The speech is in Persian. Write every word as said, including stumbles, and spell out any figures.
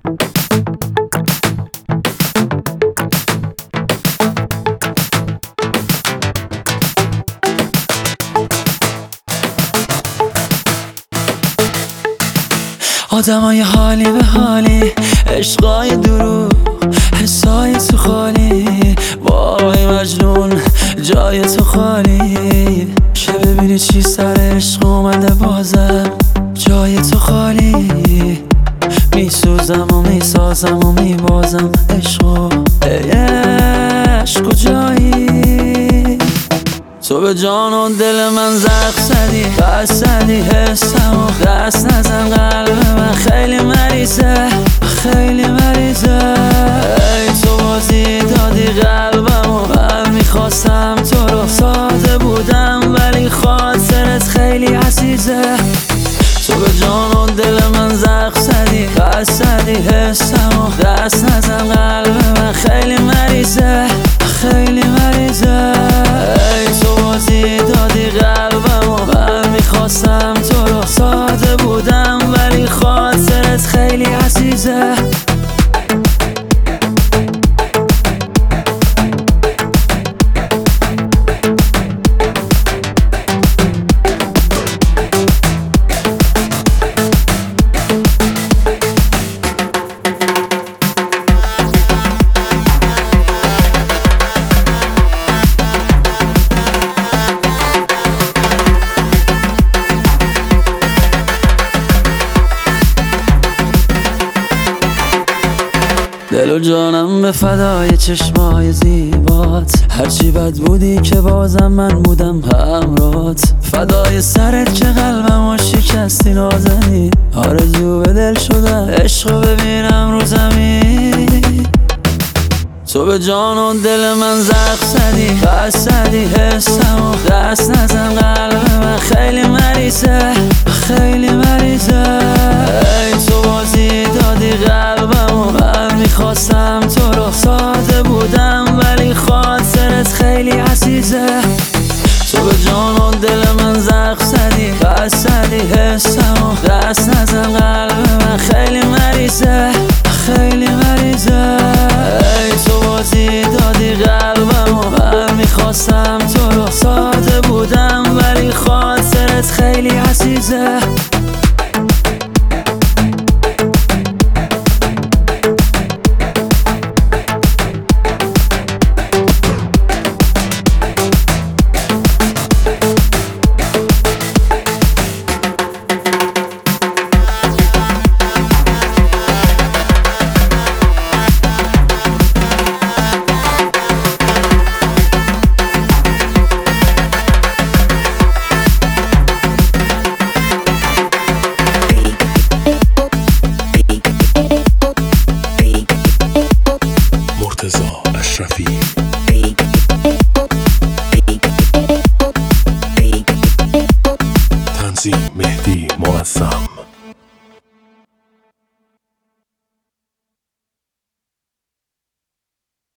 آدمای حالی به حالی، عشقای دروغ، حسای تو خالی. وای مجنون جای تو خالی. چه ببینی چی سر عشق اومده بازم، جای تو خالی. میسوزم و میسازم و میبازم عشقو. ای عشق کجایی؟ تو به جان و دل من زخم زدی، بس زدی حسم و دست نزن. قلب من خیلی مریضه، خیلی مریضه. ای تو بازی دادی قلبم و من میخواستم تو رو. ساده بودم ولی خاطرت خیلی عزیزه. تو به جان و دل من زخم زدی، بس زدی حسم و دست نزن. قلب من خیلی مریضه، خیلی مریضه. ای تو بازی دادی قلبم و من میخواستم تو رو. ساده بودم ولی خاطرت خیلی عزیزه. دل و جانم به فدای چشمای زیبات. هرچی بد بودی که بازم من بودم همرات. فدای سرت که قلبم و شکستی نازنی. آرزو به دل شدم عشقو ببینم رو زمین. تو به جان و دل من زخم زدی، بس زدی حسم و دست نزن. قلب من خیلی مریضه، خیلی مریضه. ای تو بازی دادی قلبم و من میخواستم تو رو. ساده بودم ولی خاطرت خیلی عزیزه. تو به جان و دل من زخم زدی، بس زدی حسم و دست نزن. قلب من خیلی مریضه، خیلی مریضه. ای تو بازی دادی قلبم و من میخواستم تو رو. ساده بودم ولی خاطرت خیلی عزیزه. اشرفی تنظیم مهدی معظم.